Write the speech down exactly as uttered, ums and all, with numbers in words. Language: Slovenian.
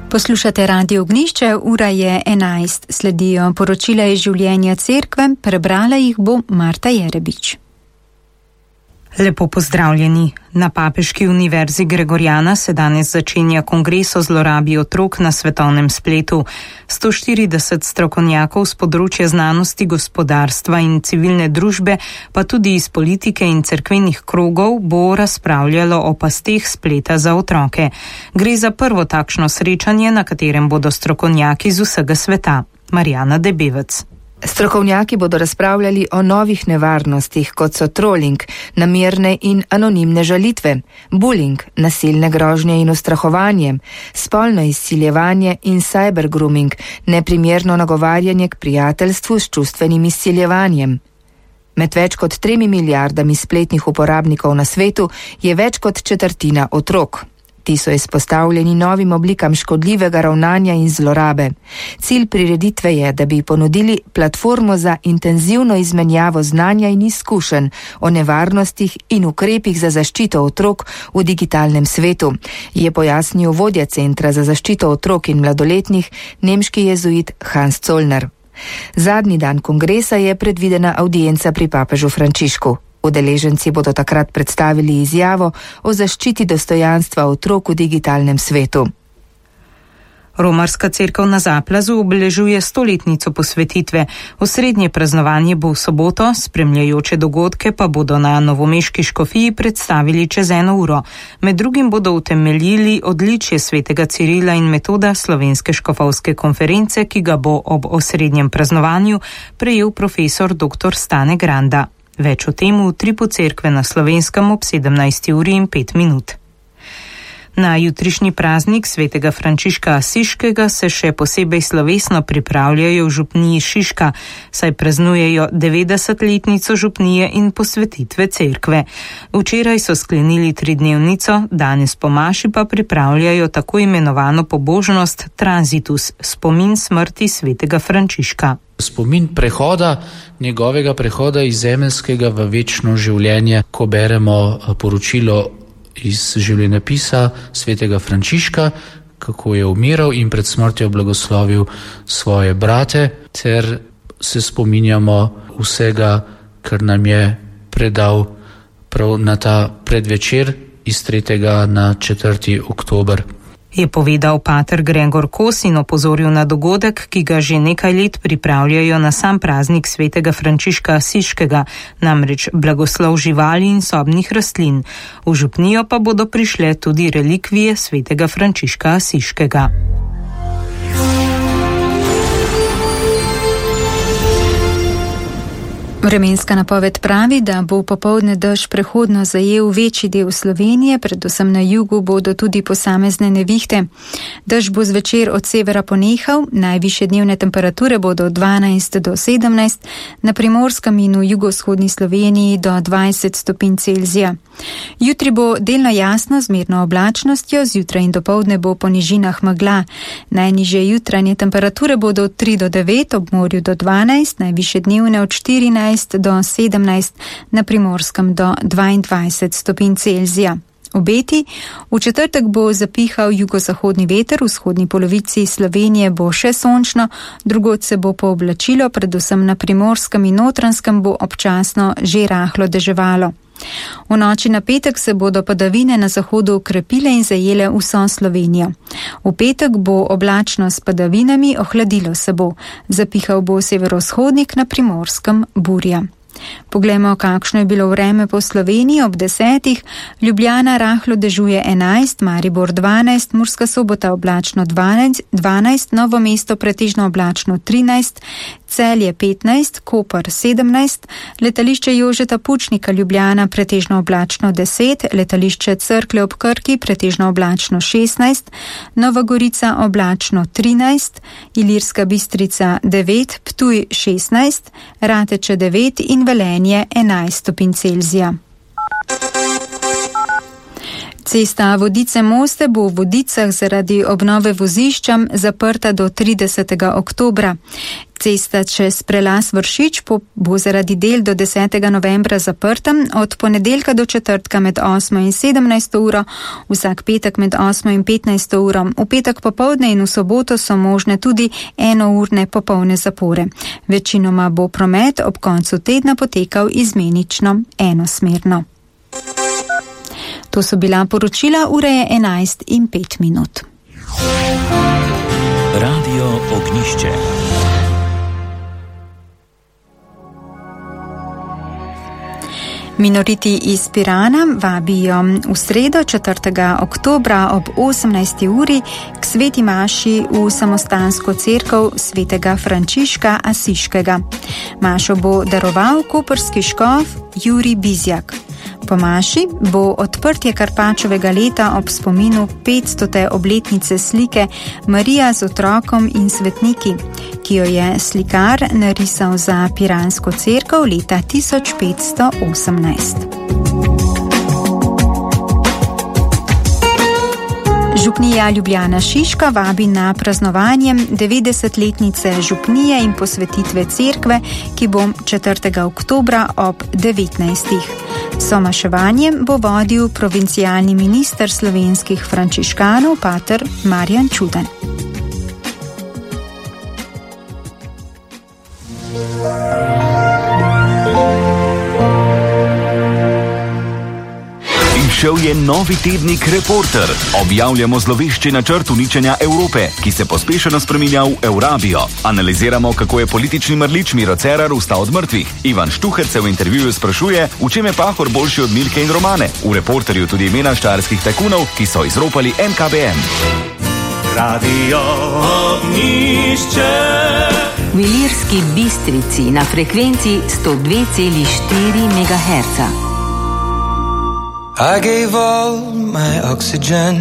Poslušate Radio Ognjišče, ura je enajst. Sledijo poročila iz življenja cerkve, prebrala jih bo Marta Jerebič. Lepo pozdravljeni. Na Papeški univerzi Gregoriana se danes začenja kongres o zlorabi otrok na svetovnem spletu. sto štirideset strokovnjakov z področja znanosti, gospodarstva in civilne družbe, pa tudi iz politike in cerkvenih krogov, bo razpravljalo o pasteh spleta za otroke. Gre za prvo takšno srečanje, na katerem bodo strokovnjaki z vsega sveta. Marjana Debevec. Strokovnjaki bodo razpravljali o novih nevarnostih, kot so trolling, namerne in anonimne žalitve, bullying, nasilne grožnje in ustrahovanje, spolno izsiljevanje in cyber grooming, neprimerno nagovarjanje k prijateljstvu s čustvenim izsiljevanjem. Med več kot tremi milijardami spletnih uporabnikov na svetu je več kot četrtina otrok. Ti so izpostavljeni novim oblikam škodljivega ravnanja in zlorabe. Cilj prireditve je, da bi ponudili platformo za intenzivno izmenjavo znanja in izkušenj o nevarnostih in ukrepih za zaščito otrok v digitalnem svetu, je pojasnil vodja Centra za zaščito otrok in mladoletnih, nemški jezuit Hans Zollner. Zadnji dan kongresa je predvidena avdienca pri papežu Frančišku. Udeleženci bodo takrat predstavili izjavo o zaščiti dostojanstva otrok v digitalnem svetu. Romarska cerkev na Zaplazu obeležuje stoletnico posvetitve. Osrednje praznovanje bo v soboto, spremljajoče dogodke pa bodo na novomeški škofiji predstavili čez eno uro. Med drugim bodo utemeljili odličje svetega Cirila in Metoda slovenske škofovske konference, ki ga bo ob osrednjem praznovanju prejel profesor doktor Stane Granda. Več o tem v Tripu cerkve na Slovenskem ob sedemnajsti uri in pet minut. Na jutrišnji praznik svetega Frančiška Asiškega se še posebej slovesno pripravljajo v župniji Šiška, saj praznujejo devetdesetletnico župnije in posvetitve cerkve. Včeraj so sklenili tridnevnico, danes po maši pa pripravljajo tako imenovano pobožnost Transitus, spomin smrti svetega Frančiška. Spomin prehoda, njegovega prehoda iz zemeljskega v večno življenje, ko beremo poročilo iz življenjepisa svetega Frančiška, kako je umiral in pred smrtjo blagoslovil svoje brate, ter se spominjamo vsega, kar nam je predal prav na ta predvečer iz tretjega na četrti oktober. Je povedal pater Gregor Kos in opozoril na dogodek, ki ga že nekaj let pripravljajo na sam praznik svetega Frančiška Asiškega, namreč blagoslov živali in sobnih rastlin. V župnijo pa bodo prišle tudi relikvije svetega Frančiška Asiškega. Vremenska napoved pravi, da bo popoldne dež prehodno zajel večji del Slovenije, predvsem na jugu bodo tudi posamezne nevihte. Dež bo zvečer od severa ponehal, najvišje dnevne temperature bodo od dvanajst do sedemnajst, na Primorskem in v jugovzhodni Sloveniji do dvajset stopinj Celzija. Jutri bo delno jasno z mirno oblačnostjo, zjutraj in dopoldne bo po nižinah megla. Najnižje jutranje temperature bodo od tri do devet, ob morju do dvanajst, najvišje dnevne od štirinajst do sedemnajst, na Primorskem do dvaindvajset stopinj Celzija. Obeti, v četrtek bo zapihal jugozahodni veter, v vzhodni polovici Slovenije bo še sončno, drugod se bo pooblačilo, predvsem na Primorskem in Notranjskem bo občasno že rahlo deževalo. V noči na petek se bodo padavine na zahodu okrepile in zajele vso Slovenijo. V petek bo oblačno s padavinami, ohladilo se bo. Zapihal bo severovzhodnik, na Primorskem burja. Poglejmo, kakšno je bilo vreme po Sloveniji ob desetih. Ljubljana rahlo dežuje enajst, Maribor dvanajst, Murska Sobota oblačno dvanajst, dvanajst, Novo mesto pretežno oblačno trinajst, Celje petnajst, Koper sedemnajst, letališče Jožeta Pučnika Ljubljana pretežno oblačno deset, letališče Cerklje ob Krki pretežno oblačno šestnajst, Nova Gorica oblačno trinajst, Ilirska Bistrica devet, Ptuj šestnajst, Rateče devet in Velenje enajst stopinj Celzija. Cesta Vodice-Moste bo v Vodicah zaradi obnove vozišča zaprta do tridesetega oktobra. Cesta čez prelaz Vršič bo zaradi del do desetega novembra zaprta, od ponedeljka do četrtka med osmo in sedemnajsto uro, vsak petek med osmo in petnajsto uro. V petek popovdne in v soboto so možne tudi enourne popolne zapore. Večinoma bo promet ob koncu tedna potekal izmenično enosmerno. To so bila poročila, ura je enajst in pet minut. Radio Ognišče. Minoriti iz Pirana vabijo v sredo četrtega oktobra ob osemnajsti uri k sveti maši v samostansko cerkev svetega Frančiška Asiškega. Mašo bo daroval koprski škof Jurij Bizjak. Po maši bo odprtje Karpačevega leta ob spominu petstote obletnice slike Marija z otrokom in svetniki, ki jo je slikar narisal za piransko cerkev leta tisoč petsto osemnajst. Župnija Ljubljana Šiška vabi na praznovanje devetdesetletnice župnije in posvetitve cerkve, ki bo četrtega oktobra ob devetnajstih. Somaševanje bo vodil provincialni minister slovenskih frančiškanov pater Marjan Čuden. Šel je novi tednik Reporter. Objavljamo zlovešči načrt uničenja Evrope, ki se pospešeno spreminja v Eurabijo. Analiziramo, kako je politični mrlič Miro Cerar vstal od mrtvih. Ivan Štuhec se v intervjuju sprašuje, v čem je Pahor boljši od Milke in Romane. V Reporterju tudi imena štajerskih tajkunov, ki so izropali N K B M. Radio Ognišče. V Ilirski Bistrici na frekvenci sto dve celi štiri megaherca. I gave all my oxygen